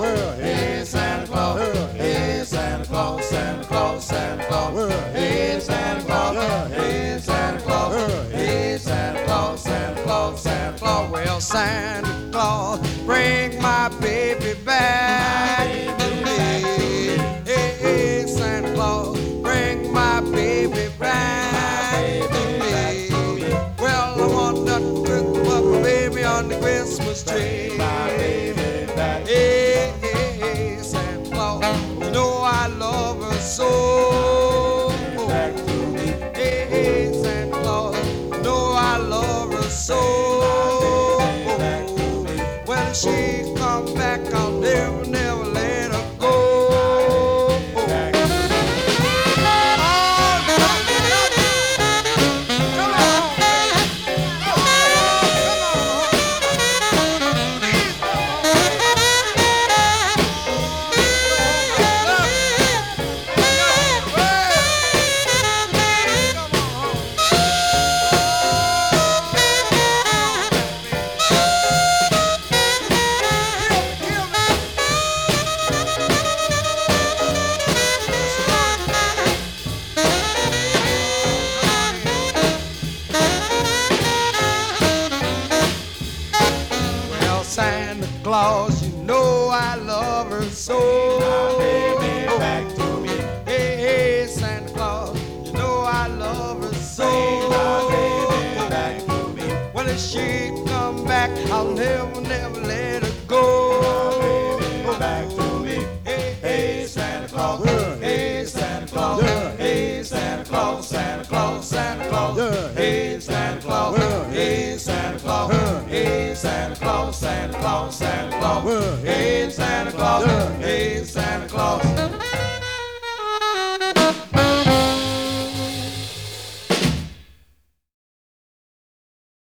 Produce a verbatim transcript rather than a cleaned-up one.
Well, hey, Santa Claus. Well, hey, Santa Claus, Santa Claus, Santa Claus. Well, hey, Santa Claus. Well, hey, Santa Claus. Well, hey, Santa Claus, Santa Claus, Santa Claus. Well, Santa Claus, bring my baby back to me. Hey, hey, Santa Claus, bring my baby back to me. Well, I want to put my baby on the Christmas tree. My baby back. Hey, hey, hey, Santa Claus, you know I love her so. Hey, hey, Santa Claus, you know I love her so. When she come back, I'll never, never let her go. Santa Claus, you know I love her so. My baby back to me. Hey, hey, Santa Claus, you know I love her so. My baby back to me. When she come back, I'll never, never let her go. My baby back to me. Hey, hey, Santa Claus. Yeah. Hey, Santa Claus. Yeah. Hey, Santa Claus, Santa Claus, Santa Claus. Yeah. Hey, Santa Claus. Yeah. Hey, Santa Claus. Yeah. Hey, Santa Claus, Santa Claus, Santa Claus. Well, hey, Santa